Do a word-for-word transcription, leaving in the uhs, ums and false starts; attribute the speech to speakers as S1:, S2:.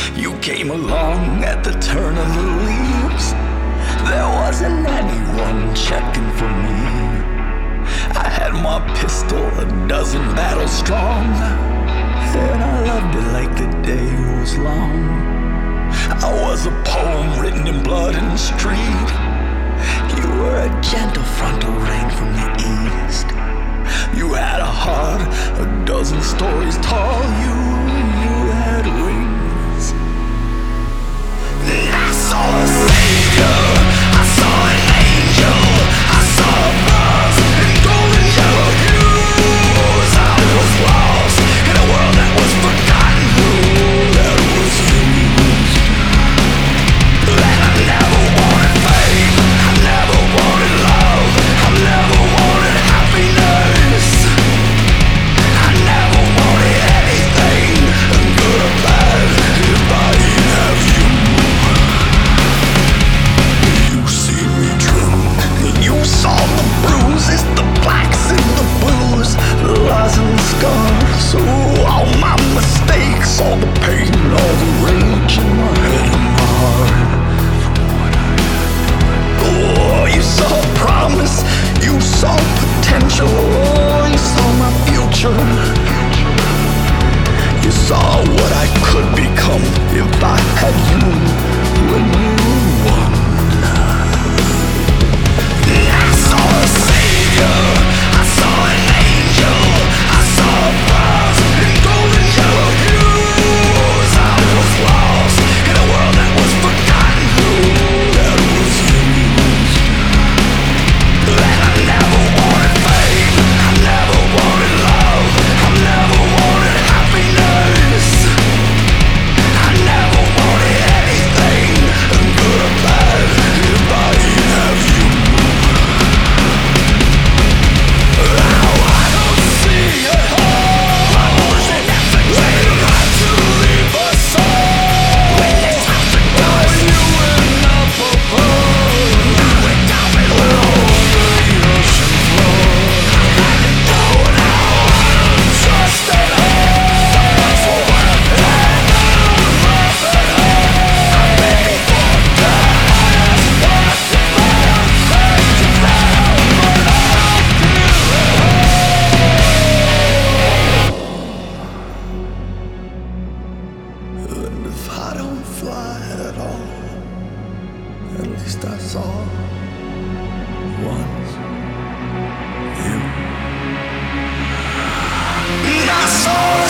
S1: You came along at the turn of the leaves. There wasn't anyone checking for me. I had my pistol a dozen battles strong, and I loved it like the day was long. I was a poem written in blood in the street. You were a gentle frontal rain from the east. You had a heart a dozen stories tall. You, you had wings. And I saw a savior, I saw an angel, I saw a buzz in golden yellow hues. I was lost in a world that was forgotten, ooh, that was used. And I never wanted fame, I never wanted love, I never wanted happiness. I never wanted anything, good or bad, if I didn't have you. You see me true, you saw the bruises, the blacks and the blues, the lies and the scars, oh, all my mistakes, all the pain, all the rage in my head and my heart. Oh, you saw promise, you saw potential, oh, you saw my future. You saw what I could become if I had you when we were one. I saw a savior, I saw an angel, I saw a buzz in golden yellow hues. I was lost in a world that was forgotten, ooh, that was used. And I never wanted fame, I never wanted love, I never wanted happiness. I never wanted anything, good or bad, if I didn't have you. Now I don't see it all. I wasn't have to leave us all. When it's time to go, you and up above. You went down below the ocean floor. I had to go now, I don't trust at all. For what I've had, I don't love at all. I'm ready for that. What's the plan? Take it down, but I don't feel at all. And if I don't fly at all, at least I saw once you. I saw